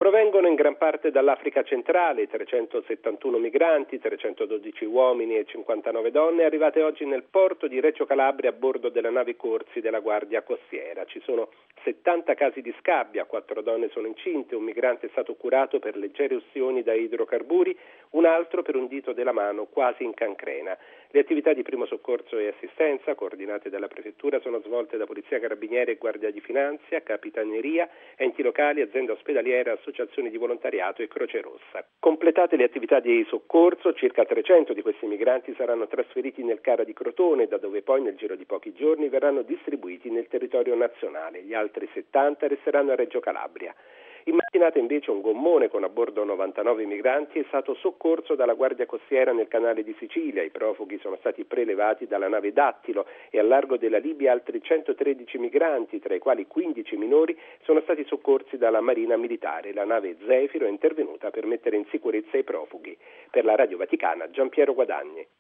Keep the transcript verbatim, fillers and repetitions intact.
Provengono in gran parte dall'Africa centrale trecentosettantuno migranti, trecentododici uomini e cinquantanove donne arrivate oggi nel porto di Reggio Calabria a bordo della nave Corsi della Guardia Costiera. Ci sono settanta casi di scabbia, quattro donne sono incinte, un migrante è stato curato per leggere ustioni da idrocarburi, un altro per un dito della mano quasi in cancrena. Le attività di primo soccorso e assistenza, coordinate dalla Prefettura, sono svolte da Polizia Carabinieri e Guardia di Finanza, Capitaneria, enti locali, azienda ospedaliera, associazioni di volontariato e Croce Rossa. Completate le attività di soccorso, circa trecento di questi migranti saranno trasferiti nel C A R A di Crotone, da dove poi nel giro di pochi giorni verranno distribuiti nel territorio nazionale. Gli altri settanta resteranno a Reggio Calabria. In mattinata invece un gommone con a bordo novantanove migranti è stato soccorso dalla Guardia Costiera nel canale di Sicilia. I profughi sono stati prelevati dalla nave Dattilo e al largo della Libia altri centotredici migranti, tra i quali quindici minori, sono stati soccorsi dalla Marina Militare. La nave Zefiro è intervenuta per mettere in sicurezza i profughi. Per la Radio Vaticana, Giampiero Guadagni.